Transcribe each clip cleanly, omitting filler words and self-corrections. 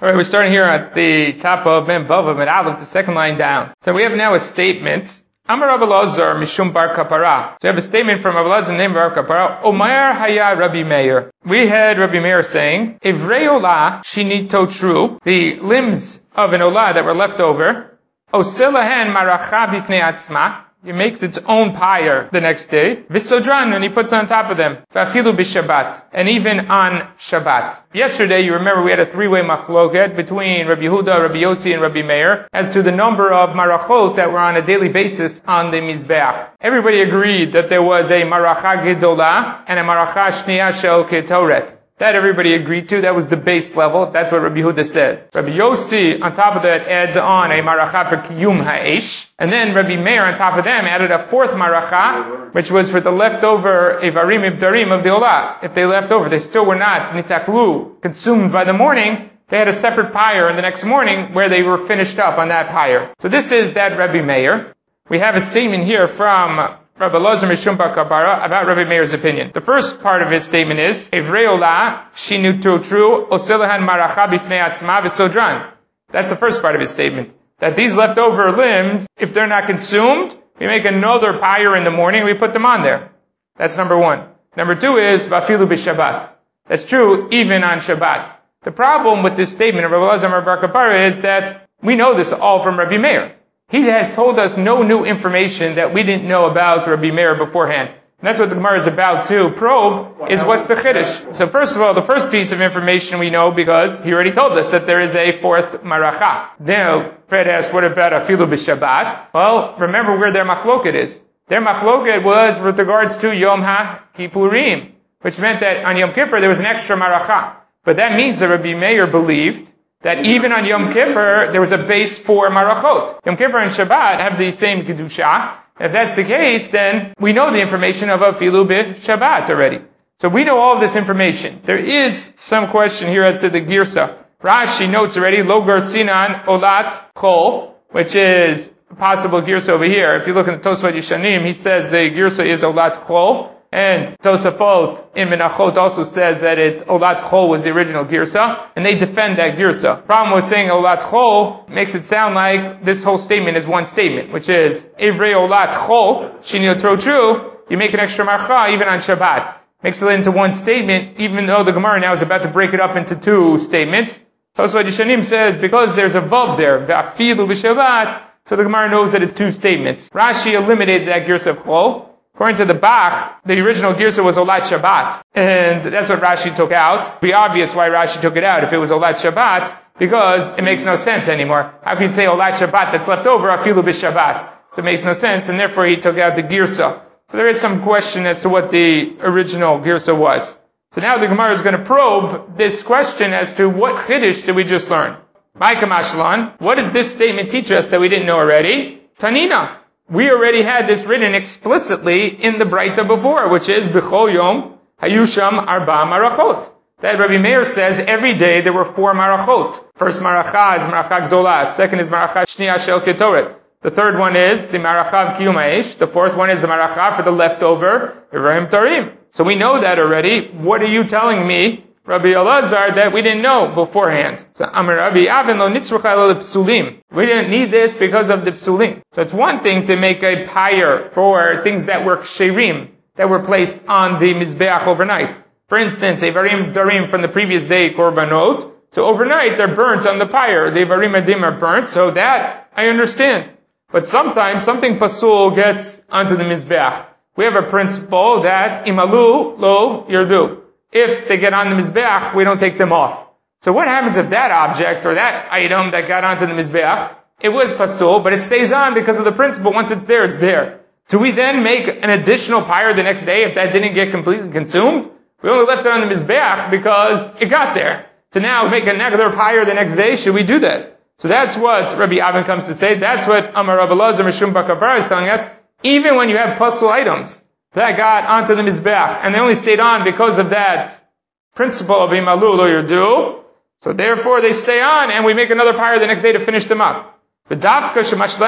Alright, we're starting here at the top of Mem Vav Mem Aleph, the second line down. So we have now a statement. Amar Rabbi Elazar Mishum Bar Kapara. So we have a statement from Rabbi Elazar named Bar Kapara. Omer Haya Rabbi Meir. We had Rabbi Meir saying, Ivrei Olah Shinit Totru, the limbs of an Olah that were left over, Oselahen Maracha Bifnei Atzma. He makes its own pyre the next day. V'sodran, and he puts on top of them. V'afilu b'Shabbat. And even on Shabbat. Yesterday, you remember we had a three-way machloket between Rabbi Yehuda, Rabbi Yossi, and Rabbi Meir as to the number of marachot that were on a daily basis on the Mizbeach. Everybody agreed that there was a maracha gedolah and a maracha shniya shel ketoret. That everybody agreed to. That was the base level. That's what Rabbi Yehuda says. Rabbi Yossi, on top of that, adds on a maracha for kiyum ha'esh. And then Rabbi Meir, on top of them, added a fourth maracha, which was for the leftover evarim ibdarim of the olah. If they left over, they still were not nitaklu, consumed by the morning. They had a separate pyre in the next morning where they were finished up on that pyre. So this is that Rabbi Meir. We have a statement here from Rabbi Elazar Mishum Bar Kapara about Rabbi Meir's opinion. The first part of his statement is, Evrei Olah Shinu Totru Oselahan Maracha Bifnei Atzma V'Sodran. That's the first part of his statement. That these leftover limbs, if they're not consumed, we make another pyre in the morning, we put them on there. That's number one. Number two is, V'afilu b'Shabbat. That's true even on Shabbat. The problem with this statement of Rabbi Elazar Bar Kapara is that we know this all from Rabbi Meir. He has told us no new information that we didn't know about Rabbi Meir beforehand. And that's what the Gemara is about to probe, is what's the Chiddush. So first of all, the first piece of information we know because he already told us that there is a fourth maracha. Now, Fred asked, what about Afilu b'Shabbat? Well, remember where their machloket is. Their machloket was with regards to Yom HaKippurim, which meant that on Yom Kippur there was an extra maracha. But that means that Rabbi Meir believed that even on Yom Kippur, there was a base for marachot. Yom Kippur and Shabbat have the same kedusha. If that's the case, then we know the information of Afilu b'Shabbat already. So we know all of this information. There is some question here as to the girsa. Rashi notes already, Lo Garsinan Olat Chol, which is a possible girsa over here. If you look in the Tosafot Yishanim, he says the girsa is Olat Chol. And Tosafot in Menachot also says that it's Olat Chol was the original girsa, and they defend that girsa. Problem with saying Olat Chol makes it sound like this whole statement is one statement, which is Evrei Olat Chol, Shinil Totru, you make an extra marcha even on Shabbat. Makes it into one statement, even though the Gemara now is about to break it up into two statements. Tosafot Yishanim says because there's a vav there, V'afilu b'Shabbat, so the Gemara knows that it's two statements. Rashi eliminated that girsa of Chol. According to the Bach, the original girsa was Olat Shabbat. And that's what Rashi took out. It'd be obvious why Rashi took it out if it was Olat Shabbat, because it makes no sense anymore. How can you say Olat Shabbat that's left over, Afilu b'Shabbat? So it makes no sense, and therefore he took out the girsa. So there is some question as to what the original girsa was. So now the Gemara is going to probe this question as to what Chiddush did we just learn. Ma'ika Mashlan, what does this statement teach us that we didn't know already? Tanina. We already had this written explicitly in the Braita before, which is B'chol Yom Hayusham Arba Marachot. That Rabbi Meir says every day there were 4 marachot. First maracha is maracha gdolah. Second is maracha shniya shel ketoret. The third one is the maracha of kiyum ha'esh. The fourth one is the maracha for the leftover evarim tarim. So we know that already. What are you telling me, Rabbi Elazar, that we didn't know beforehand? So Amar Rabbi Avin lo nitzrucha elo psulim. We didn't need this because of the psulim. So it's one thing to make a pyre for things that were ksherim, that were placed on the mizbeach overnight. For instance, evarim darim from the previous day korbanot. So overnight they're burnt on the pyre. The evarim adim are burnt. So that I understand. But sometimes something pasul gets onto the mizbeach. We have a principle that imalu lo yirdu. If they get on the Mizbeach, we don't take them off. So what happens if that object or that item that got onto the Mizbeach, it was pasul, but it stays on because of the principle. Once it's there, it's there. Do we then make an additional pyre the next day if that didn't get completely consumed? We only left it on the Mizbeach because it got there. So now make another pyre the next day, should we do that? So that's what Rabbi Avin comes to say. That's what Amar Rabbi Elazar Mishum Bar Kapara is telling us. Even when you have pasul items that got onto the Mizbeach, and they only stayed on because of that principle of imalu lo yirdu, so therefore they stay on, and we make another pyre the next day to finish them up. That's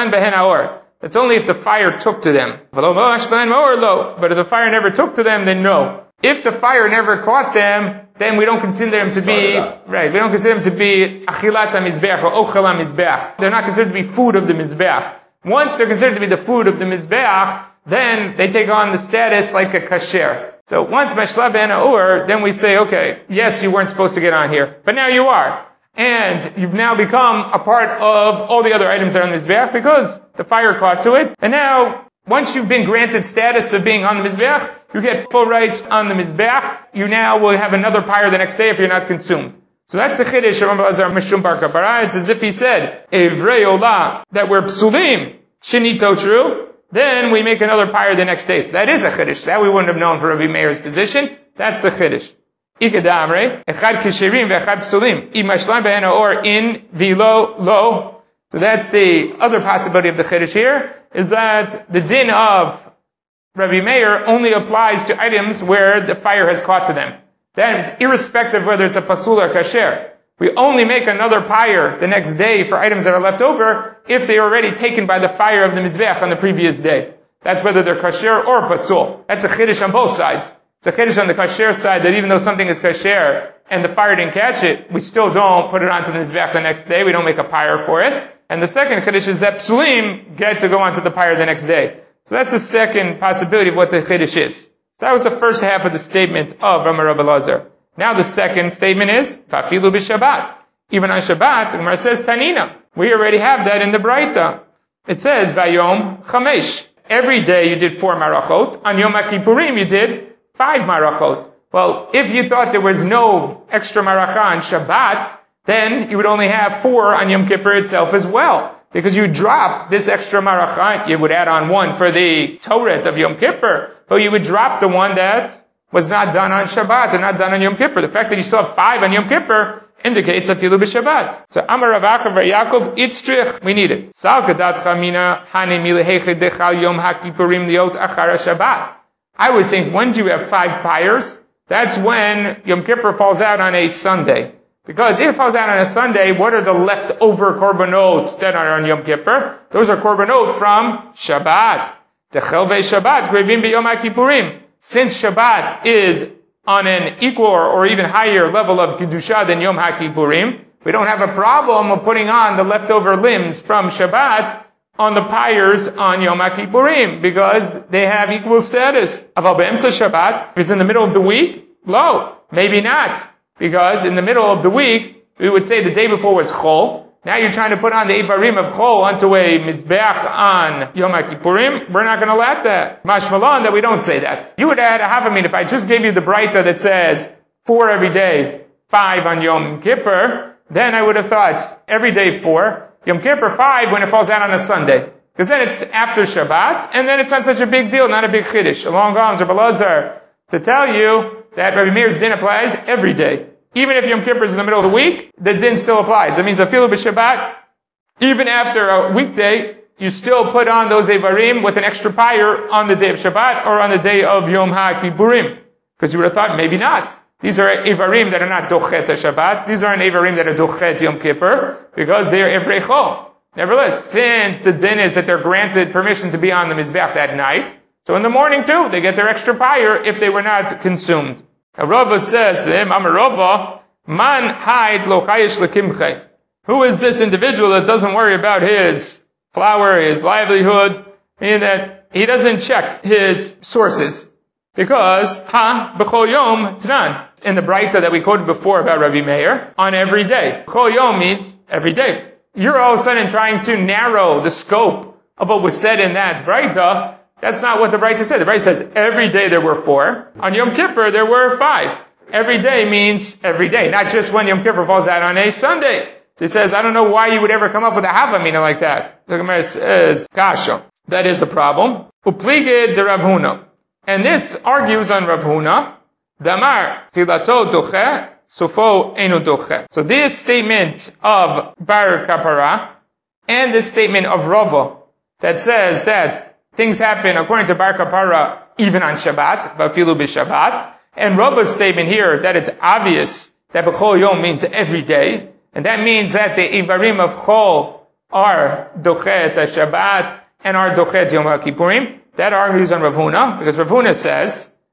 only if the fire took to them. But if the fire never took to them, then no. If the fire never caught them, then we don't consider them to be, right, we don't consider them to be achilat ha-mizbeach or ochel ha-mizbeach. They're not considered to be food of the mizbeach. Once they're considered to be the food of the mizbeach, then they take on the status like a kasher. So once mashla ben ha'ur, then we say, okay, yes, you weren't supposed to get on here, but now you are. And you've now become a part of all the other items that are on the mizbeach because the fire caught to it. And now, once you've been granted status of being on the mizbeach, you get full rights on the mizbeach. You now will have another pyre the next day if you're not consumed. So that's the chiddush of Rabbi Elazar Mishum bar Kapara. It's as if he said, Evrei Olah, that we're psulim, shinito true, then we make another pyre the next day. So that is a chiddush. That we wouldn't have known for Rabbi Meir's position. That's the chiddush. Ikadamre, echad kishirim ve'echad psulim. Imashlan be'en or in vilo lo. So that's the other possibility of the chiddush here, is that the din of Rabbi Meir only applies to items where the fire has caught to them. That is irrespective of whether it's a pasul or kasher. We only make another pyre the next day for items that are left over if they are already taken by the fire of the mizbeach on the previous day. That's whether they're kasher or pasul. That's a chiddush on both sides. It's a chiddush on the kasher side that even though something is kasher and the fire didn't catch it, we still don't put it onto the mizbeach the next day. We don't make a pyre for it. And the second chiddush is that psulim get to go onto the pyre the next day. So that's the second possibility of what the chiddush is. So that was the first half of the statement of Rabbi Elazar. Now the second statement is, Fafilu b'Shabbat. Even on Shabbat, the Gemara says, Tanina. We already have that in the Braita. It says, Vayom Chamesh. Every day you did 4 marachot. On Yom HaKippurim you did 5 marachot. Well, if you thought there was no extra maracha on Shabbat, then you would only have 4 on Yom Kippur itself as well. Because you drop this extra maracha, you would add on 1 for the Torah of Yom Kippur, but you would drop the one that was not done on Shabbat or not done on Yom Kippur. The fact that you still have 5 on Yom Kippur indicates afilu b'Shabbat. So Amar Rav Acha bar Yaakov Itzrich, we need it. Sal kadat chamina hani milehechid dechal Yom HaKippurim liot achar Shabbat. I would think when do you have 5 pyres? That's when Yom Kippur falls out on a Sunday. Because if it falls out on a Sunday, what are the leftover korbanot that are on Yom Kippur? Those are korbanot from Shabbat. Techel Shabbat, grevim b'Yom HaKippurim. Since Shabbat is on an equal or even higher level of Kedusha than Yom HaKippurim, we don't have a problem of putting on the leftover limbs from Shabbat on the pyres on Yom HaKippurim, because they have equal status. Aval be'emsa Shabbat, if it's in the middle of the week, lo, maybe not. Because in the middle of the week, we would say the day before was Chol. Now you're trying to put on the Ivarim of Chol onto a Mizbeach on Yom HaKippurim. We're not going to let that. Mashmalan that we don't say that. You would add a Havamin. If I just gave you the Braita that says 4 every day, 5 on Yom Kippur, then I would have thought every day 4, Yom Kippur 5 when it falls out on a Sunday. Because then it's after Shabbat, and then it's not such a big deal, not a big chiddush. Along comes Rabbi Elazar to tell you that Rabbi Meir's din applies every day. Even if Yom Kippur is in the middle of the week, the din still applies. That means afilu b'Shabbat, even after a weekday, you still put on those Evarim with an extra pyre on the day of Shabbat or on the day of Yom HaKippurim. Because you would have thought, maybe not. These are Evarim that are not dochet Shabbat. These aren't Evarim that are dochet Yom Kippur, because they are Evrei Chol. Nevertheless, since the din is that they're granted permission to be on the Mizbeach that night, so in the morning too, they get their extra pyre if they were not consumed. Rava says to him, Amar Rava, Man haid lo chayish lekimche. Who is this individual that doesn't worry about his flour, his livelihood, meaning that he doesn't check his sources? Because, b'chol yom t'nan, in the Braita that we quoted before about Rabbi Meir, on every day. B'chol yom means every day. You're all of a sudden trying to narrow the scope of what was said in that Braita. That's not what the Braita said. The Braita says every day there were 4. On Yom Kippur there were 5. Every day means every day, not just when Yom Kippur falls out on a Sunday. So he says, I don't know why you would ever come up with a Havamina like that. So the Gemara says, Kasha. That is a problem. Uplige de Rav Huna. And this argues on Rav Huna. Damar, Filato doche, Sofo enu doche. So this statement of Bar Kapara, and this statement of Rava, that says that things happen according to Bar Kapara even on Shabbat, Vafilu b'Shabbat, and Rava's statement here that it's obvious that B'chol Yom means every day, and that means that the Ivarim of Chol are Dochet Shabbat and are Dochet Yom HaKippurim. That argues on Rav Huna, because Rav Huna says,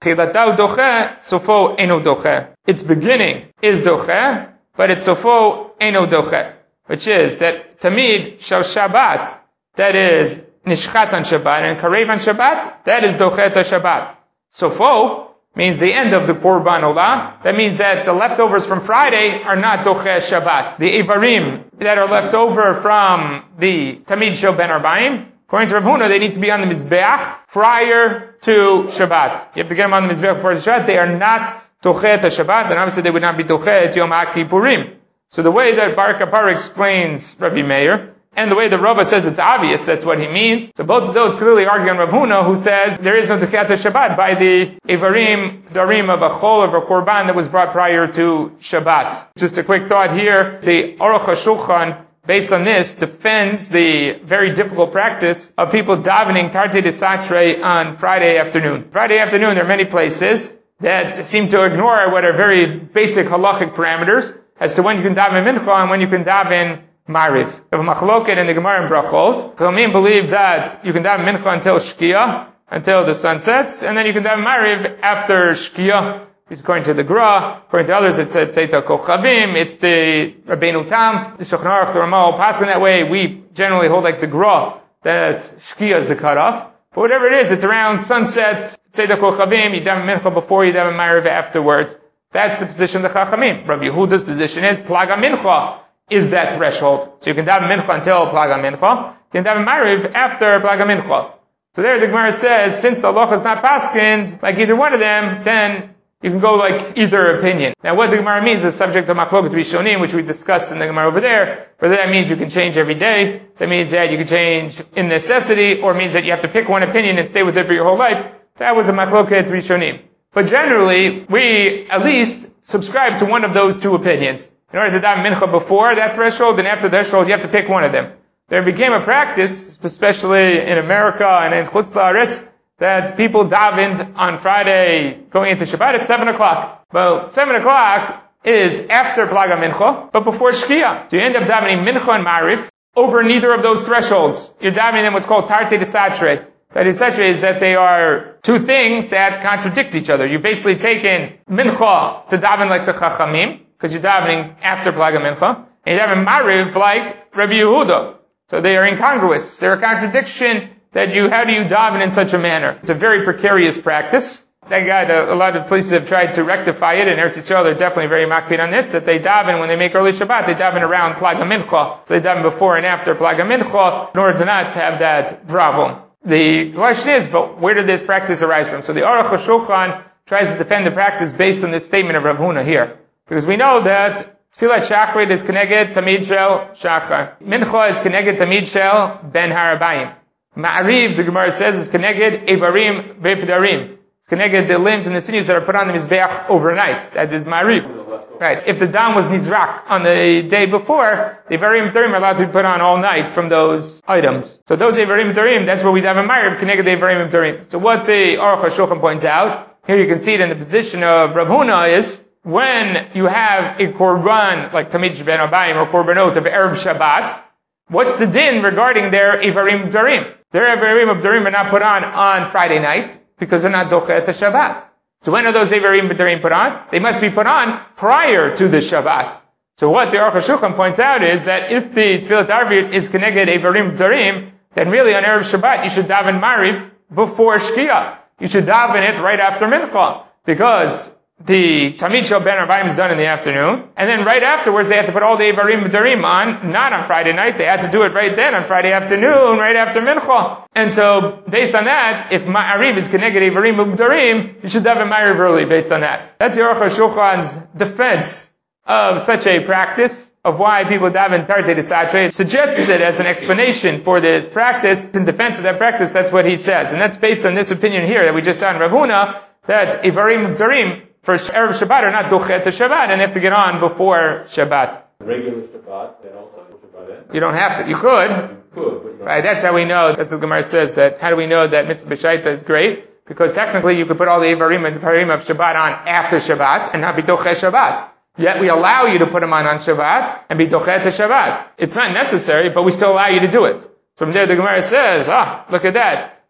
Chilatau doche, sofo eno doche. Its beginning is doche, but its sofo eno doche. Which is that Tamid shel Shabbat, that is Nishchat on Shabbat, and Karev on Shabbat, that is Dochet Shabbat. Sofo means the end of the Korban Olah. That means that the leftovers from Friday are not Dochet Shabbat. The Ivarim that are left over from the Tamid shel Ben Arbaim, according to Rav Huna, they need to be on the Mizbeach prior to Shabbat. You have to get them on the Mizbeach before the Shabbat. They are not Dochet Shabbat, and obviously they would not be Dochet Yom HaKippurim. So the way that Bar Kapara explains Rabbi Meir, and the way that Rava says it's obvious, that's what he means. So both of those clearly argue on Rav Huna, who says there is no Techiyat Shabbat by the Ivarim, Darim of a Chol, of a Korban that was brought prior to Shabbat. Just a quick thought here, the Aruch HaShulchan, based on this, defends the very difficult practice of people davening Tartei Desatre on Friday afternoon. Friday afternoon, there are many places that seem to ignore what are very basic halachic parameters as to when you can daven mincha and when you can daven mariv. We have a machloket in the Gemara in Brachot. Chachamim believe that you can daven mincha until shkia, until the sun sets, and then you can daven mariv after shkia. According to the Gra, according to others, it's Tzeta Kochavim, it's the Rabbeinu Tam, the Shulchan Aruch, the Ramah, passing that way. We generally hold like the Gra, that shkia is the cutoff. But whatever it is, it's around sunset, Tzeta Kochavim, you daven mincha before, you daven mariv afterwards. That's the position of the Chachamim. Rabbi Yehuda's position is Plaga Mincha is that threshold. So you can daven Mincha until Plaga Mincha. You can daven Mariv after Plaga Mincha. So there the Gemara says, since the halacha is not paskined like either one of them, then you can go like either opinion. Now what the Gemara means is subject to Machloket Rishonim, which we discussed in the Gemara over there. Whether that means you can change every day, that means that you can change in necessity, or means that you have to pick one opinion and stay with it for your whole life. That was a Machloket Rishonim. But generally, we at least subscribe to one of those two opinions. In order to daven mincha before that threshold and after the threshold, you have to pick one of them. There became a practice, especially in America and in Chutz La'aretz, that people davened on Friday going into Shabbat at 7 o'clock. Well, 7 o'clock is after Plaga Mincha, but before Shkia. So you end up davening mincha and marif over neither of those thresholds. You're davening them what's called Tartei Desatre. Tartei Desatre is that they are two things that contradict each other. You basically taken mincha to daven like the Chachamim, because you're davening after Plaga Mincha, and you're davening Mariv like Rabbi Yehuda. So they are incongruous. They're a contradiction that how do you daven in such a manner? It's a very precarious practice. Thank God a lot of places have tried to rectify it, and Eretz Yisrael they're definitely very makpid on this, that they daven, when they make early Shabbat, they daven around Plaga Mincha. So they daven before and after Plaga Mincha, in order to not have that problem. The question is, but where did this practice arise from? So the Aruch HaShulchan tries to defend the practice based on this statement of Rav Huna here. Because we know that Tfilat Shachrit is Keneged Tamid Shel Shachar. Mincha is Keneged Tamid Shel Ben Harabayim. Ma'ariv, the Gemara says, is Keneged Evarim Ve'Pedarim. Keneged the limbs and the sinews that are put on the Mizbeach overnight. That is Ma'ariv. Right. If the dam was Nizrak on the day before, the Evarim Pedarim are allowed to be put on all night from those items. So those Evarim Pedarim, that's where we have a Ma'ariv, Keneged Evarim Pedarim. So what the Aruch HaShulchan points out, here you can see it in the position of Rav Huna is, when you have a korban like Tamid Ben Abayim or korbanot of Erev Shabbat, what's the din regarding their Evarim Darim? Their Evarim Darim are not put on Friday night because they're not Dochet Shabbat. So when are those Evarim Darim put on? They must be put on prior to the Shabbat. So what the Aruch HaShulchan points out is that if the Tfilat Arvit is Keneged Evarim Darim, then really on Erev Shabbat you should daven Marif before Shkia. You should daven it right after Mincha, because the Tamid Shel Ben Arbaim is done in the afternoon, and then right afterwards they had to put all the Evarim Darim on, not on Friday night, they had to do it right then on Friday afternoon, right after Mincha. And so, based on that, if Ma'ariv is Keneged Evarim Darim, you should have a Ma'ariv early based on that. That's Aruch HaShulchan's defense of such a practice, of why people daven Tartei Desatre. It suggests it as an explanation for this practice. In defense of that practice, that's what he says. And that's based on this opinion here that we just saw in Rav Huna, that Evarim Darim for Erev Shabbat are not Dochet Shabbat, and they have to get on before Shabbat. Regular Shabbat, then also Shabbat. You don't have to. You could. Right, that's how we know. That's what Gemara says, that how do we know that Mitzvah B'Shaita is great? Because technically you could put all the Evarim and the Parim of Shabbat on after Shabbat and not be Dochet Shabbat. Yet we allow you to put them on Shabbat and be Dochet Shabbat. It's not necessary, but we still allow you to do it. So from there the Gemara says, look at that.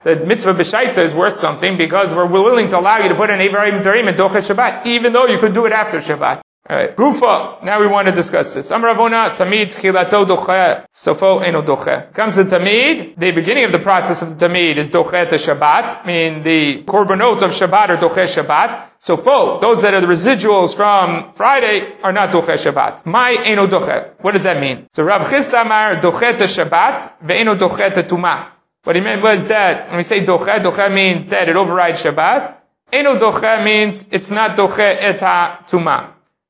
the mitzvah b'shaita is worth something because we're willing to allow you to put an Eivarim Darim and Doche Shabbat, even though you could do it after Shabbat. Alright, Rufa, now we want to discuss this. Amar Ravona, Tamid Tchilato Doche, Sofo Eno Doche. Comes to Tamid, the beginning of the process of the Tamid is Doche to Shabbat, meaning the korbanot of Shabbat are Doche Shabbat. Sofo, those that are the residuals from Friday are not Doche Shabbat. Mai Eno Doche. What does that mean? So Rav Chisda Amar Doche to Shabbat, Ve'eno Doche to Tumah. What he meant was that, when we say Doche, Doche means that it overrides Shabbat. Eno Doche means it's not Doche eta Tumah.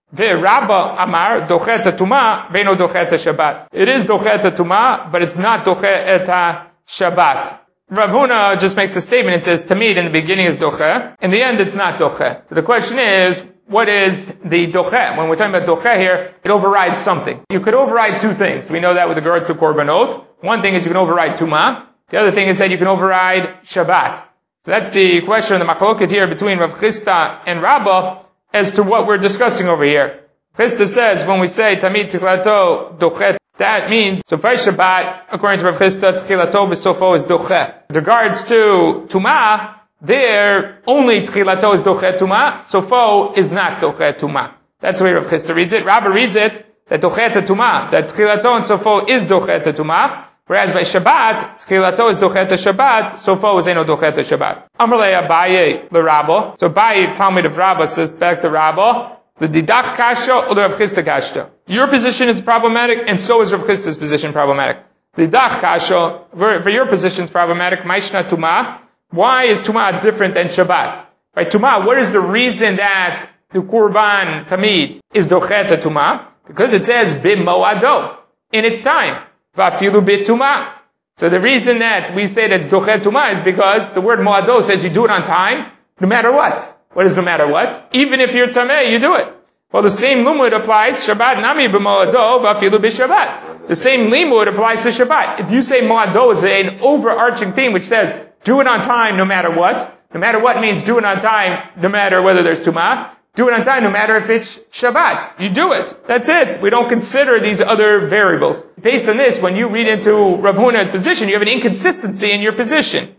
Rabba Amar Docheta Tuma Veino Docheta Shabbat. It is Docheta Tuma, but it's not Docheta Shabbat. Rav Huna just makes a statement. It says Tamid in the beginning is Doche, in the end it's not Doche. So the question is, what is the Doche? When we're talking about Doche here, it overrides something. You could override two things. We know that with regards to Korbanot. One thing is you can override Tuma. The other thing is that you can override Shabbat. So that's the question, the machloket here between Rav Chisda and Rabba, as to what we're discussing over here. Chisda says, when we say Tamid Tchilato Dochet, that means, so by Shabbat, according to Rav Chisda, Tchilato B'Sofo is Dochet. With regards to Tumah, there, only Tchilato is Dochet Tumah, Sofo is not Dochet Tumah. That's the way Rav Chisda reads it. Rabba reads it, that Dochet Tumah, that Tchilato and Sofo is Dochet Tumah, whereas by Shabbat, Tchilato is Dochet Shabbat, Sofo is Eno Dochet Shabbat. Amrlei Abaye l'Rabba. So Abaye, Talmud of Rabba, says back to Rabba, the Didach Kasha or the Rav Chisda Kasha. Your position is problematic, and so is Rav Chisda's position problematic. The Didach Kasha, for your position is problematic. Maishna Tumah. Why is Tumah different than Shabbat? By Tumah, what is the reason that the Kurban Tamid is Dochet Tumah? Because it says Bim Moado, in its time. Vafilu bit Tumah. So the reason that we say that it's Dochet Tumah is because the word Moado says you do it on time, no matter what. What is no matter what? Even if you're Tameh, you do it. Well, the same limud applies, Shabbat nami b'moado, vafilu b'Shabbat. The same limud applies to Shabbat. If you say Moado is an overarching theme which says, do it on time no matter what. No matter what means do it on time no matter whether there's Tumah. Do it on time no matter if it's Shabbat. You do it. That's it. We don't consider these other variables. Based on this, when you read into Rav Huna's position, you have an inconsistency in your position.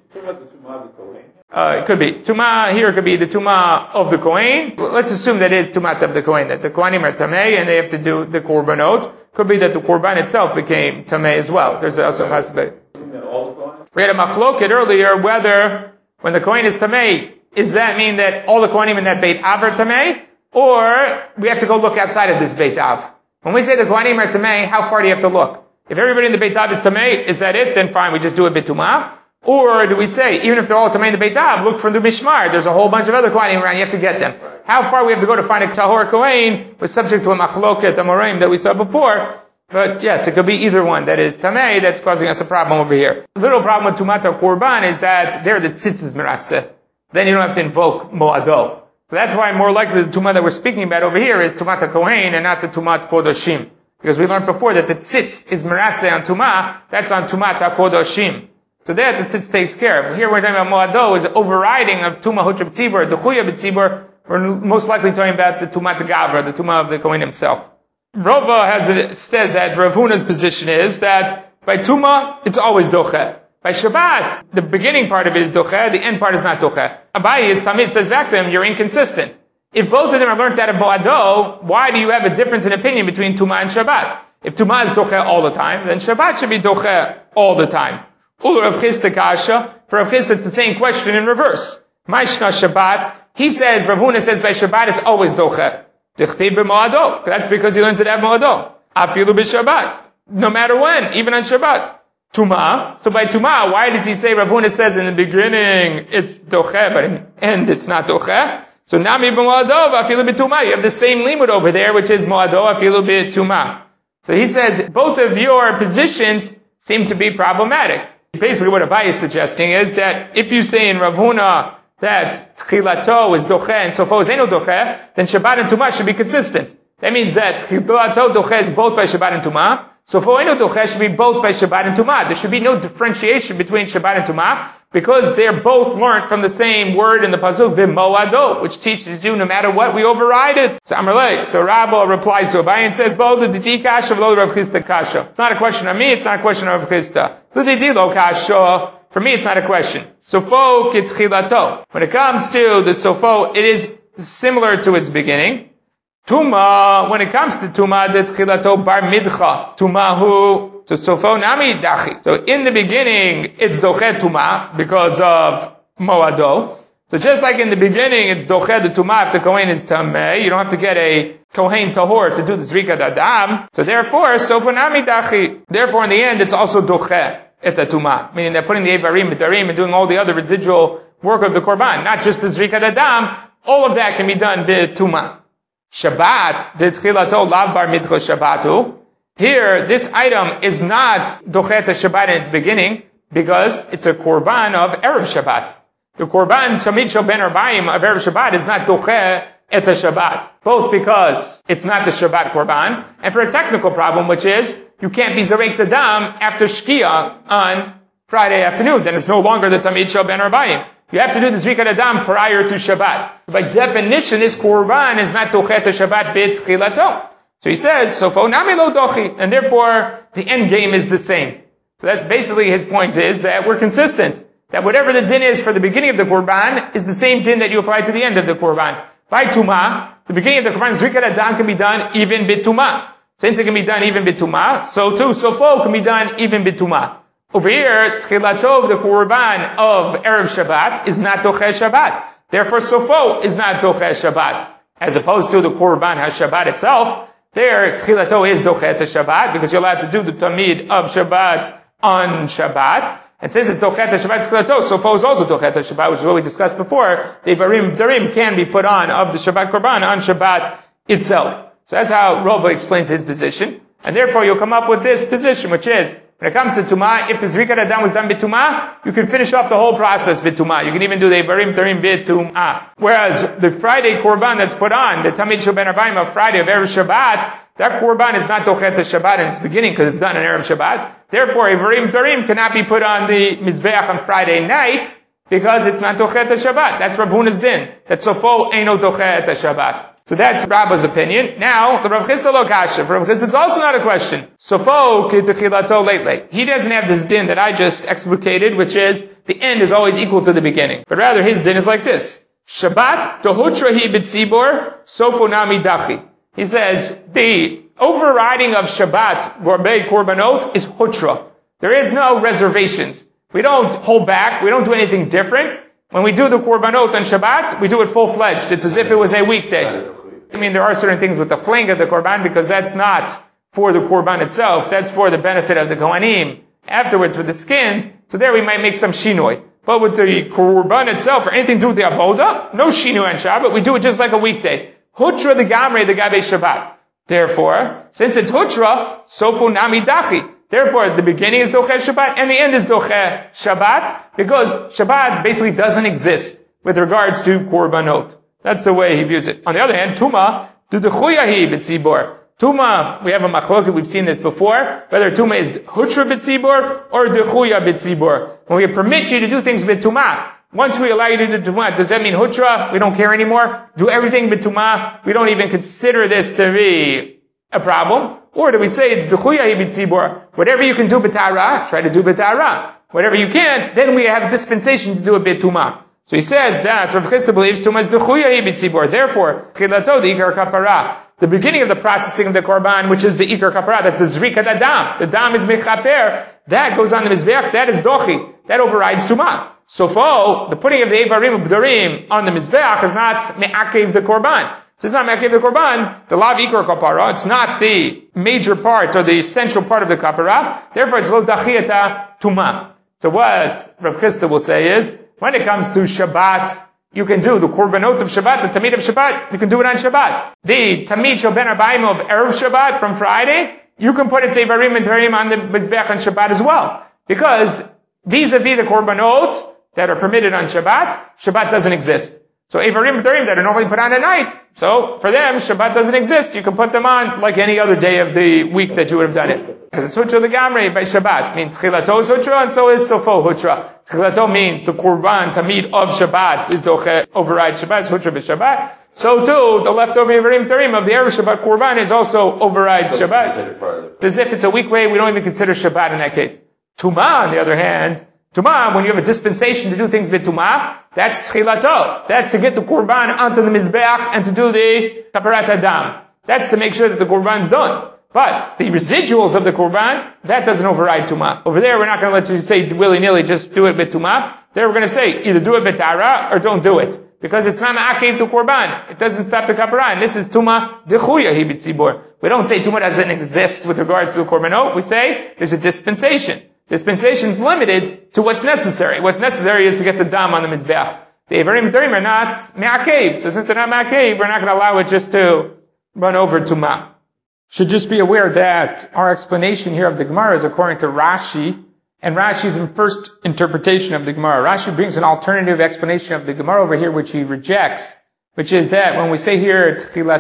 It could be. Tumah here could be the Tumah of the Kohen. Let's assume that it is Tumah of the Kohen, that the Kohanim are Tameh and they have to do the Korbanot. Could be that the Korban itself became Tameh as well. There's also a possibility. We had a machloket earlier whether when the Kohen is Tameh, does that mean that all the Kohanim in that Beit Av are Tameh? Or we have to go look outside of this Beit Av? When we say the Kohanim are Tameh, how far do you have to look? If everybody in the Beit Av is Tameh, is that it? Then fine, we just do a Bitumah. Or do we say, even if they're all Tameh in the Beit Av, look for the Mishmar. There's a whole bunch of other Kohanim around, you have to get them. How far we have to go to find a Tahor Kohen was subject to a Machloket Amoraim that we saw before. But yes, it could be either one. That is Tameh, that's causing us a problem over here. The little problem with Tumat Korban is that there the Tzitz is Meratzeh. Then you don't have to invoke Moado. So that's why more likely the Tumah that we're speaking about over here is Tumat Kohen and not the Tumat Kodoshim. Because we learned before that the Tzitz is Meratzeh on Tumah, that's on Tumat Kodoshim. So that the Tzitz takes care of. Here we're talking about Moado is overriding of Tumah Hutra B'tzibur, the Chuya B'tzibur. We're most likely talking about the Tumat Gavra, the Tumah of the Kohen himself. Rava says that Rav Huna's position is that by Tumah, it's always Dochet. By Shabbat, the beginning part of it is Dochet, the end part is not Dochet. Abaye is Tamid says back to him, you're inconsistent. If both of them are learned out of Moado, why do you have a difference in opinion between Tumah and Shabbat? If Tumah is Dochet all the time, then Shabbat should be Dochet all the time. Ulu Rav Chisda Kasha, for Rav Chisda it's the same question in reverse. Maishna Shabbat, he says, Rav Huna says by Shabbat it's always Dochet. Dichtib b'Moado, that's because he learns it at Moado. Afilu b'Shabbat, no matter when, even on Shabbat. Tumah. So by Tumah, why does he say, Rav Huna says in the beginning it's Doche, but in the end it's not Doche? So Nami b'Moado, Afilu b'Tumah. You have the same limud over there, which is Moado, Afilu b'Tumah. So he says, both of your positions seem to be problematic. Basically what Abaye is suggesting is that if you say in Rav Huna that Tchilato is Doche and Sofo is Eno Doche, then Shabbat and Tumah should be consistent. That means that Tchilato Doche is both by Shabbat and Tumah, Sofo Eno Doche should be both by Shabbat and Tumah. There should be no differentiation between Shabbat and Tumah, because they're both learned from the same word in the Pasuk, B'Moado, which teaches you no matter what, we override it. So Amrlei, so Rabba replies to Abaye and says, Lo Didi Kasha, Lo Rav Chisda Kasha. It's not a question of me, it's not a question of Rav Chisda. Lo Didi Lo Kasha, For me, it's not a question. Sofo kitchilato. When it comes to the sofo, it is similar to its beginning. Tuma, when it comes to tuma, the tchilato bar midcha. Tumahu, so sofo nami dachi. So in the beginning, it's doche tuma because of moado. So just like in the beginning, it's doche the tuma if the kohen is tameh. You don't have to get a kohen tahor to do the zrika dadam. So therefore, sofo nami dachi. Therefore, in the end, it's also doche. It's a tuma, meaning they're putting the evarim, b'tarim, and doing all the other residual work of the korban, not just the zrika dadam. All of that can be done b'tuma. Shabbat, the tchilato lav bar midcha shabbatu. Here, this item is not dochet Shabbat in its beginning, because it's a korban of Erev Shabbat. The korban tamid shel ben arbaim of Erev Shabbat is not dochet et Shabbat. Both because it's not the Shabbat korban, and for a technical problem, which is, you can't be zarek the dam after Shkia on Friday afternoon. Then it's no longer the Tamid Shel Ben Arbaim. You have to do the Zrika Adam prior to Shabbat. By definition, this Korban is not Dochet Shabbat Bit Chilato. So he says, Sofo Nami Lo Dochi. And therefore, the end game is the same. So that basically his point is that we're consistent. That whatever the din is for the beginning of the Korban is the same din that you apply to the end of the Korban. By Tumah, the beginning of the Korban, Zrika Adam can be done even Bit Tumah. Since it can be done even bituma, so too sofo can be done even bituma. Over here, tchilatov, the korban of Erev Shabbat, is not doche Shabbat. Therefore, sofo is not doche Shabbat. As opposed to the korban ha-Shabbat itself, there, tchilato is doche Shabbat, because you're allowed to do the tamid of Shabbat on Shabbat. And since it's doche Shabbat tchilato, sofo is also doche Shabbat, which is what we discussed before. The darim can be put on of the Shabbat korban on Shabbat itself. So that's how Rova explains his position. And therefore you'll come up with this position, which is, when it comes to Tumah, if the Zrika Adam was done Bitumah, you can finish off the whole process Bitumah. You can even do the Ivarim Tarim Bitumah. Whereas the Friday Korban that's put on, the Tamid Shel Ben Arbaim of Friday of Erev Shabbat, that Korban is not Dochet Shabbat in its beginning because it's done in Erev Shabbat. Therefore, Ivarim Tarim cannot be put on the Mizbeach on Friday night because it's not Dochet Shabbat. That's Rav Huna's din. That Sofo Eino Dochet Shabbat. So that's Rabba's opinion. Now, the Rav Chisda lo kasha. For Rav Chisda, it's also not a question. Sofo k'techilato late. He doesn't have this din that I just explicated, which is, the end is always equal to the beginning. But rather, his din is like this. Shabbat tohutrahi b'tzibor, sofo nami dachi. He says, the overriding of Shabbat, Gorbei Korbanot, is hutra. There is no reservations. We don't hold back. We don't do anything different. When we do the Korbanot on Shabbat, we do it full-fledged. It's as if it was a weekday. I mean, there are certain things with the fling of the Korban, because that's not for the Korban itself. That's for the benefit of the Kohanim. Afterwards, with the skins, so there we might make some shinoi. But with the Korban itself, or anything to do with the Avoda, no shinoi on Shabbat. We do it just like a weekday. Hutra the Gamre, the Gabe Shabbat. Therefore, since it's Hutra, Sofu Nami Dachi. Therefore, the beginning is Doche Shabbat and the end is Doche Shabbat, because Shabbat basically doesn't exist with regards to Korbanot. That's the way he views it. On the other hand, Tuma, do the Chuyahi B'tzibor. Tuma, we have a machloket, we've seen this before, whether Tuma is Hutra B'tzibor or Dechuya B'tzibor. When we permit you to do things B'tumah, once we allow you to do Tumah, does that mean Hutra? We don't care anymore? Do everything B'tumah? We don't even consider this to be a problem? Or do we say it's Dechuya B'tzibor? Whatever you can do B'tara, try to do B'tara. Whatever you can't, then we have dispensation to do a B'tumah. So he says that Rav Chisda believes Tumah is Dechuya B'tzibor. Therefore, Chilato, the Ikar Kapara. The beginning of the processing of the Korban, which is the Ikar Kapara, that's the Zrika Dam. The Dam is Mechaper. That goes on the Mizbeach, that is Dochi. That overrides Tumah. Sofo, the putting of the Evarim of B'darim on the Mizbeach is not Me'akev the Korban. So it's not Me'akev the Korban, the Lav Ikar Kapara. It's not the major part or the essential part of the Kapara. Therefore, it's Lo Dachiyata Tumah. So what Rav Chisda will say is, when it comes to Shabbat, you can do the Korbanot of Shabbat, the Tamid of Shabbat, you can do it on Shabbat. The Tamid Shel Ben Arbaim of Erev Shabbat from Friday, you can put its Evarim and Tarim on the Mizbeach on Shabbat as well. Because vis-a-vis the Korbanot that are permitted on Shabbat, Shabbat doesn't exist. So Evarim and Tarim that are normally put on at night, so for them, Shabbat doesn't exist. You can put them on like any other day of the week that you would have done it. Because it's Hutra Legamre by Shabbat. I mean, Tchilato is Hutra and so is Sofo Hutra. Tchilato means the Korban Tamid of Shabbat is Doche override Shabbat, is Hutra b'Shabbat. So too, the leftover Evarim Tarim of the Erev Shabbat Korban is also overrides Shabbat. As if it's a week way, we don't even consider Shabbat in that case. Tumah, on the other hand, Tumah, when you have a dispensation to do things with tumah, that's tchilato. That's to get the korban onto the mizbeach and to do the kaparat adam. That's to make sure that the korban's done. But the residuals of the korban, that doesn't override tumah. Over there, we're not going to let you say willy-nilly, just do it with tumah. There we're going to say, either do it with tara or don't do it. Because it's not ma'akev to korban. It doesn't stop the kaparah. And this is tumah dechuya hi b'tzibur. We don't say tumah doesn't exist with regards to the korbanot. We say there's a dispensation. Dispensation is limited to what's necessary. What's necessary is to get the dam on the mizbeach. The Eivarim Darim are not ma'akev. So since they're not ma'akev, we're not going to allow it just to run over tumah. Should just be aware that our explanation here of the Gemara is according to Rashi, and Rashi's first interpretation of the Gemara. Rashi brings an alternative explanation of the Gemara over here, which he rejects, which is that when we say here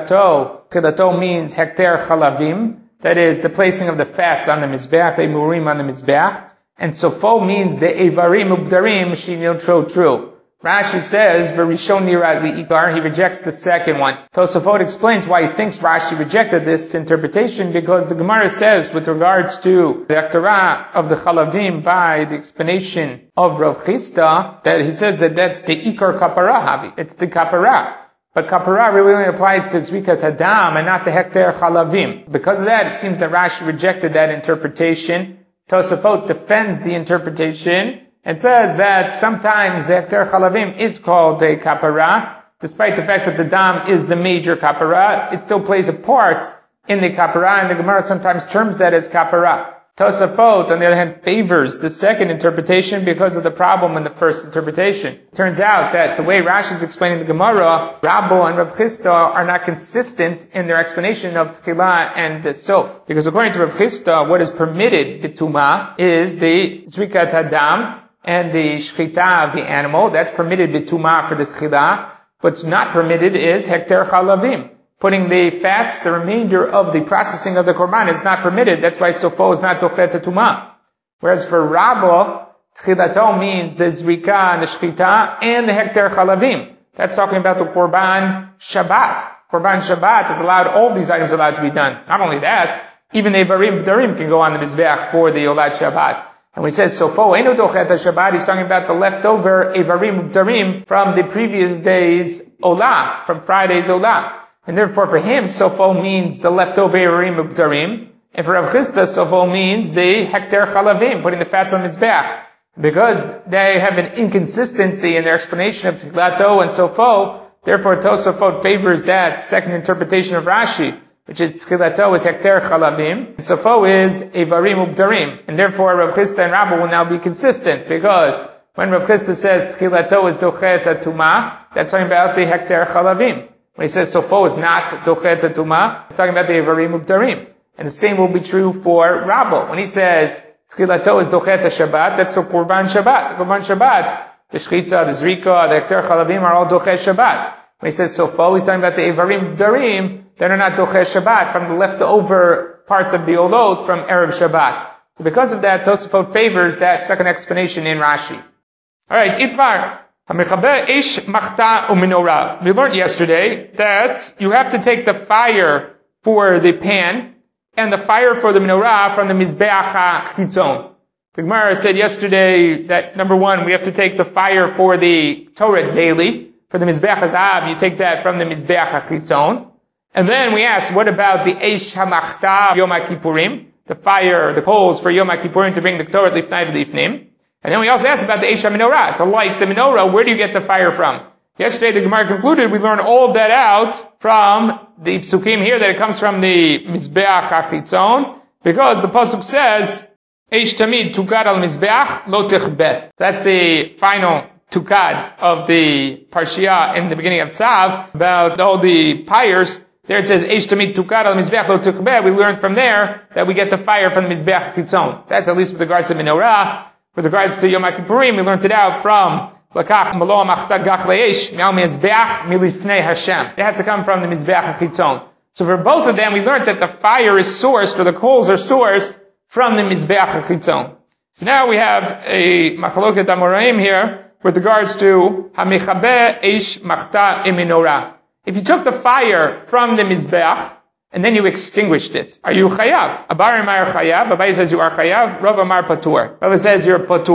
tchilato means hekter chalavim, that is the placing of the fats on the mizbeach, the murim on the mizbeach, and sofo means the evarim ubdarim shinil true. Rashi says, V'rishon nirat li'ikar, he rejects the second one. Tosafot explains why he thinks Rashi rejected this interpretation, because the Gemara says, with regards to the Hektarah of the Chalavim by the explanation of Rav Chisda, that he says that that's the Ikar Kapara, it's the Kapara. But Kapara really only applies to Zrikat Hadam and not the Hektar Chalavim. Because of that, it seems that Rashi rejected that interpretation. Tosafot defends the interpretation, and says that sometimes the Hekter Chalavim is called a kapara, despite the fact that the dam is the major kapara, it still plays a part in the kapara, and the Gemara sometimes terms that as kapara. Tosafot, on the other hand, favors the second interpretation because of the problem in the first interpretation. It turns out that the way Rashi is explaining the Gemara, Rabbo and Rav Chisda are not consistent in their explanation of Tchilah and the Sof. Because according to Rav Chisda, what is permitted b'tumah is the Zrikat Hadam, and the shchita of the animal, that's permitted b'tumah for the tchilah. What's not permitted is hekter chalavim. Putting the fats, the remainder of the processing of the korban is not permitted. That's why sofo is not dochet tumah. Whereas for Rabbo, tchilato means the zrika and the shchita and the hekter chalavim. That's talking about the korban Shabbat. Korban Shabbat is allowed, all these items are allowed to be done. Not only that, even the Eivarim Darim can go on the mizbeach for the Olad Shabbat. And when he says sofo eno dochet Shabbat, he's talking about the leftover evarim ubdarim from the previous day's olah, from Friday's olah. And therefore for him, sofo means the leftover evarim ubdarim. And for Rav Chisda, sofo means the hekter chalavim, putting the fats on his back. Because they have an inconsistency in their explanation of tchilato and sofo, therefore Tosafot favors that second interpretation of Rashi, which is tchilato is hekter chalavim, and sofo is evarim ubdarim. And therefore Rav Chisda and Rabba will now be consistent, because when Rav Chisda says tchilato is dochet tumah, that's talking about the hekter chalavim. When he says sofo is not dochet tumah, it's talking about the evarim ubdarim. And the same will be true for Rabba. When he says tchilato is dochet Shabbat, that's for Korban Shabbat. The Korban Shabbat, the shchita, the zrika, the hekter chalavim are all dochet Shabbat. When he says sofo, he's talking about the evarim ubdarim, that are not dochesh Shabbat, from the leftover parts of the olot from Erev Shabbat. So because of that, Tosafot favors that second explanation in Rashi. Alright, Itvar. HaMechabeh ish machta u'menorah. We learned yesterday that you have to take the fire for the pan and the fire for the menorah from the Mizbeach HaChitzon. The Gemara said yesterday that number one, we have to take the fire for the Torah daily. For the Mizbeach HaZahav, you take that from the Mizbeach HaChitzon. And then we asked, what about the Eish HaMachta Yom HaKippurim? The fire, the coals for Yom HaKippurim to bring the Torah Lifnai V'Lifnim. And then we also asked about the Eish HaMenorah, to light the menorah. Where do you get the fire from? Yesterday the Gemara concluded we learned all of that out from the Psukim here, that it comes from the Mizbeach HaChitzon, because the Pasuk says, Eish Tamid Tukad al Mizbeach Lo Tichbet. That's the final Tukad of the Parshiah in the beginning of Tzav, about all the pyres. There it says, Eish Tamid Tukad al Mizbeach Lo Tichbet. We learned from there that we get the fire from the Mizbeach HaChitzon. That's at least with regards to menorah. With regards to Yom HaKippurim, we learned it out from Lakach Malo Machta Gach Leish Me'al Mizbeach Milifnei Hashem. It has to come from the Mizbeach HaChitzon. So for both of them, we learned that the fire is sourced, or the coals are sourced, from the Mizbeach HaChitzon. So now we have a Machaloket Amoraim here, with regards to HaMechabeh Eish Machta Menorah. If you took the fire from the Mizbeach, and then you extinguished it, are you chayav? Abarim are chayav. Abai says you are chayav. Rav Amar patur. Rav says you're patur.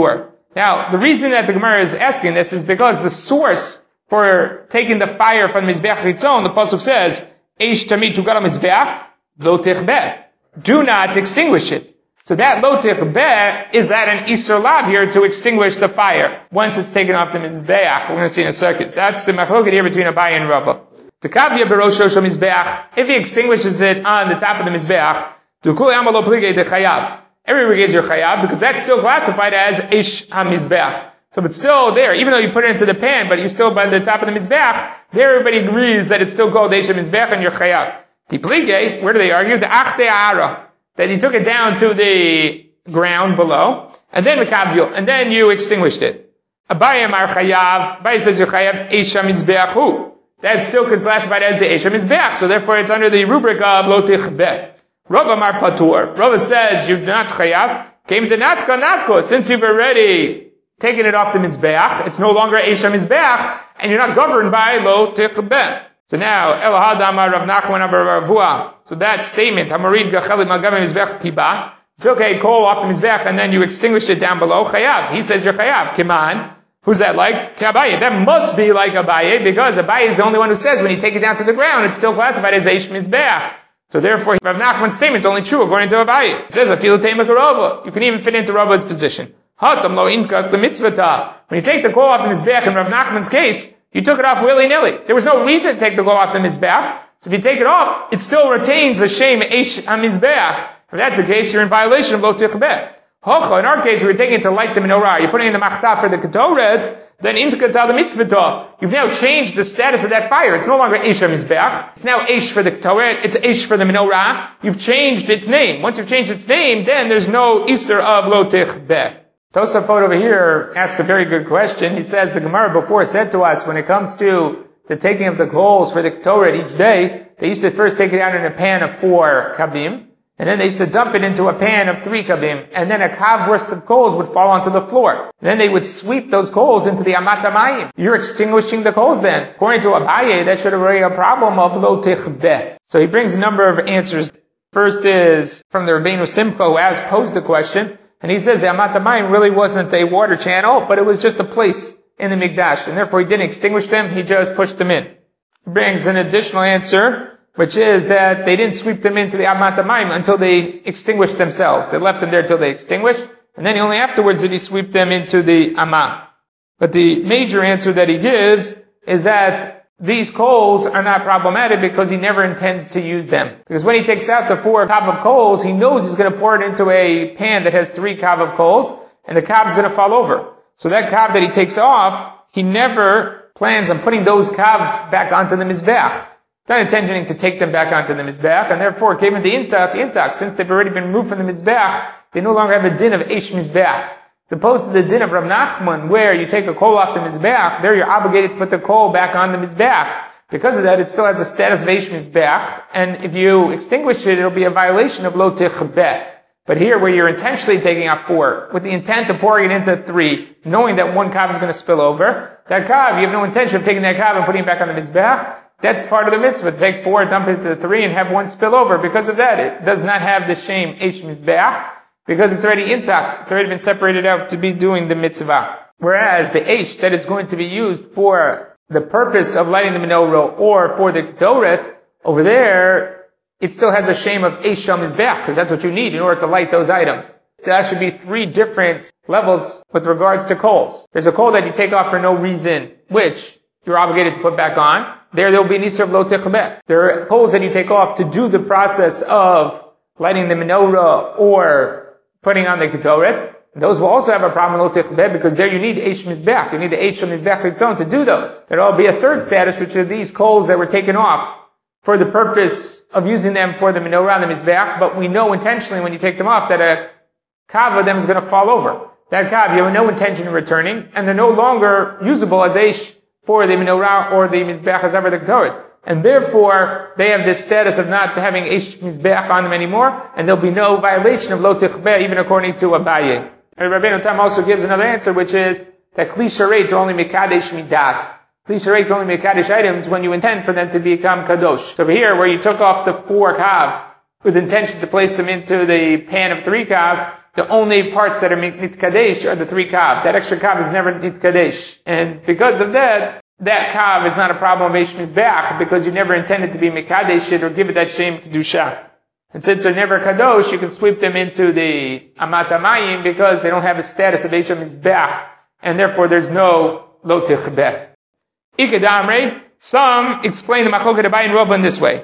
Now, the reason that the Gemara is asking this is because the source for taking the fire from the Mizbeach Chitzon, the Pasuk says, Eish tamid tugal mizbeach lo tichbeh. Do not extinguish it. So that lo tichbeh, is that an Isur Lav here to extinguish the fire once it's taken off the Mizbeach? We're going to see in a second. That's the machloket here between Abaye and Rava. The kavya berosho shel Mizbeach, if he extinguishes it on the top of the Mizbeach, dukul yama lo pligei techayav. Everybody gives your chayav because that's still classified as Eish HaMizbeach. So it's still there, even though you put it into the pan, but you still by the top of the Mizbeach, there everybody agrees that it's still called Eish HaMizbeach and your chayav. Tiplige, where do they argue? The Achte Ara, that you took it down to the ground below, and then Mekabyo, and then you extinguished it. Abaye Amar Chayav, Abaye says your chayav Eish HaMizbeach hu. That's still classified as the Eish HaMizbeach, so therefore it's under the rubric of Lo Tichbeh. Rava Amar Patur. Rava says you're not chayav. Came to natko. Since you've already taken it off the Mizbeach, it's no longer Eish HaMizbeach, and you're not governed by Lo Tichbeh. So now, Elahad Amar Rav Nachman Amar Ravua. So that statement, Hamarid Gacheli Magam Mizbeach Kiba, took a coal off the Mizbeach and then you extinguished it down below, chayav. He says you're chayav. Kiman. Who's that like? Abaye. That must be like Abaye, because Abaye is the only one who says when you take it down to the ground, it's still classified as Eish Mizbeach. So therefore, Rav Nachman's statement is only true according to Abaye. It says, Afilu Teimah Karova. You can even fit into Rava's position. Hatam lo inkat the mitzvata. When you take the coal off the Mizbeach in Rav Nachman's case, you took it off willy-nilly. There was no reason to take the coal off the Mizbeach. So if you take it off, it still retains the shame Eish HaMizbeach. If that's the case, you're in violation of Lo Tichbeh. Hocha, in our case, we were taking it to light the menorah. You're putting in the machtah for the ketoret, then intkata the mitzvah. You've now changed the status of that fire. It's no longer Eish HaMizbeach. It's now Eish for the ketoret. It's Eish for the menorah. You've changed its name. Once you've changed its name, then there's no Isur of Lo Tichbeh. Tosafot over here asks a very good question. He says the Gemara before said to us when it comes to the taking of the coals for the ketoret each day, they used to first take it out in a pan of 4 kabim, and then they used to dump it into a pan of 3 kabim, and then a kav worth of coals would fall onto the floor. And then they would sweep those coals into the amat hamayim. You're extinguishing the coals then. According to Abaye, that should have been a problem of lo tichbeh. So he brings a number of answers. First is from the Rabbeinu Simcha, who has posed the question, and he says the amat hamayim really wasn't a water channel, but it was just a place in the Mikdash, and therefore he didn't extinguish them, he just pushed them in. He brings an additional answer, which is that they didn't sweep them into the amat hamayim until they extinguished themselves. They left them there till they extinguished, and then only afterwards did he sweep them into the amah. But the major answer that he gives is that these coals are not problematic because he never intends to use them. Because when he takes out the 4 kav of coals, he knows he's going to pour it into a pan that has 3 kav of coals, and the kav is going to fall over. So that kav that he takes off, he never plans on putting those kav back onto the Mizbeach. He's not intending to take them back onto the Mizbeach, and therefore, given the intak, since they've already been removed from the Mizbeach, they no longer have a din of Eish Mizbeach. As opposed to the din of Rav Nachman, where you take a coal off the Mizbeach, there you're obligated to put the coal back on the Mizbeach. Because of that, it still has a status of Eish Mizbeach, and if you extinguish it, it'll be a violation of Lo Tichbeh. But here, where you're intentionally taking out 4, with the intent of pouring it into 3, knowing that 1 kav is going to spill over, that kav, you have no intention of taking that kav and putting it back on the Mizbeach, that's part of the mitzvah. Take 4, dump it into 3, and have 1 spill over. Because of that, it does not have the shame Eish Mizbeach, because it's already intact. It's already been separated out to be doing the mitzvah. Whereas the Eish that is going to be used for the purpose of lighting the menorah or for the ketoret, over there, it still has a shame of Eish HaMizbeach, because that's what you need in order to light those items. There should be 3 different levels with regards to coals. There's a coal that you take off for no reason, which you're obligated to put back on. There will be an Isur of Lo Tichbeh. There are coals that you take off to do the process of lighting the menorah or putting on the ketoret. Those will also have a problem with Lo Tichbeh, because there you need Eish Mizbeach. You need the Eish Mizbeach Chitzon to do those. There will be a third status, which are these coals that were taken off for the purpose of using them for the menorah and the Mizbeach, but we know intentionally when you take them off that a kav of them is going to fall over. That kav, you have no intention of returning, and they're no longer usable as Eish for the menorah or the Mizbeach as ever the ketoret. And therefore, they have this status of not having Eish Mizbeach on them anymore, and there'll be no violation of Lo Tichbeh, even according to Abaye. And Rabbeinu Tam also gives another answer, which is that Kli Shareit are only Mekadesh Midat. Kli Shareit are only Mekadesh items when you intend for them to become Kadosh. So over here, where you took off the 4 kav with intention to place them into the pan of 3 kav, the only parts that are nitkadesh are the 3 kav. That extra kav is never nitkadesh. And because of that, that kav is not a problem of Eish Mizbeach, because you never intended to be mikadesh it or give it that shem kedusha. And since they're never kadosh, you can sweep them into the amat hamayim because they don't have a status of Eish Mizbeach, and therefore there's no lo tichbeh. Ikadamre, some explain the machloket Abaye and Rava in this way.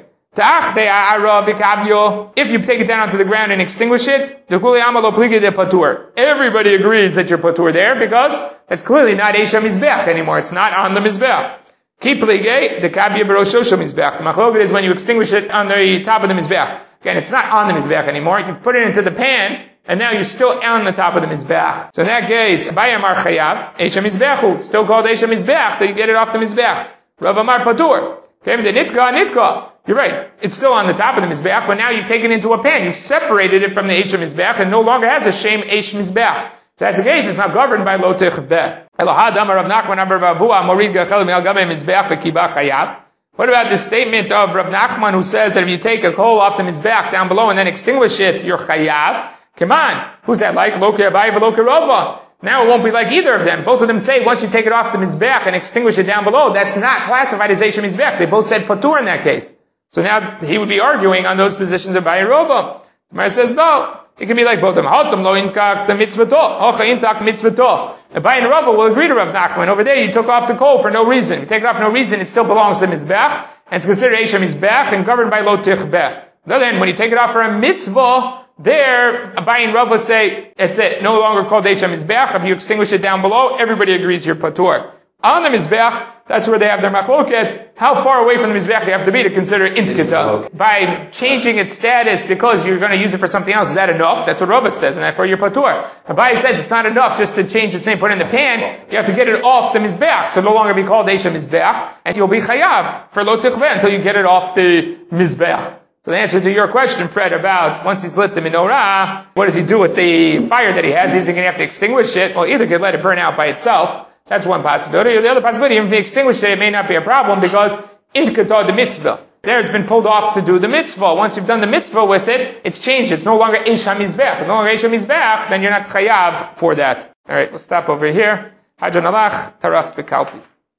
If you take it down onto the ground and extinguish it, everybody agrees that you're patur there because that's clearly not Eish Mizbeach anymore. It's not on the Mizbeach. The machloket is when you extinguish it on the top of the Mizbeach. Again, it's not on the Mizbeach anymore. You put it into the pan, and now you're still on the top of the Mizbeach. So in that case, Abaye Amar Chayav, Eish Mizbechu, still called Eish Mizbeach till you get it off the Mizbeach. Rav Amar Patur. Okay, the Nitka. You're right. It's still on the top of the Mizbeach, but now you've taken it into a pan. You've separated it from the Eish Mizbeach and no longer has a shame Eish Mizbeach. If that's the case, it's now governed by Lo Tichbeh. What about the statement of Rav Nachman who says that if you take a coal off the Mizbeach down below and then extinguish it, you're chayav? Come on. Who's that like? Lo Abaye v'lo Rava. Now it won't be like either of them. Both of them say once you take it off the Mizbeach and extinguish it down below, that's not classified as Eish Mizbeach. They both said patur in that case. So now he would be arguing on those positions of Abaye and Rava. The Gemara says no. It can be like both of them. Hotam lo inkak the mitzvato. Hocha intak mitzvato. Abaye and Rava will agree to Rav Nachman. Over there you took off the coal for no reason. If you take it off for no reason, it still belongs to the Mizbeach, and it's considered Eish Mizbeach and governed by Lo Tichbeh. Then when you take it off for a mitzvah, there, Abaye and Rava say, that's it, no longer called Eish Mizbeach. If you extinguish it down below, everybody agrees you're patur. On the Mizbeach, that's where they have their machloket. How far away from the Mizbeach do you have to be to consider intkita? By changing its status because you're going to use it for something else, is that enough? That's what Rava says, and therefore you're patur. Abaye says it's not enough just to change its name, put it in the pan. You have to get it off the Mizbeach, so no longer be called Eish Mizbeach, and you'll be chayav for lo tichbeh until you get it off the Mizbeach. So the answer to your question, Fred, about once he's lit the menorah, what does he do with the fire that he has? Is he going to have to extinguish it? Well, either he could let it burn out by itself. That's one possibility. Or the other possibility, if he extinguished it, it may not be a problem because intkata the mitzvah. There it's been pulled off to do the mitzvah. Once you've done the mitzvah with it, it's changed. It's no longer Eish HaMizbeach. It's no longer Eish HaMizbeach, then you're not chayav for that. Alright, we'll stop over here. Hadron Alach, Taraf Bekalpi.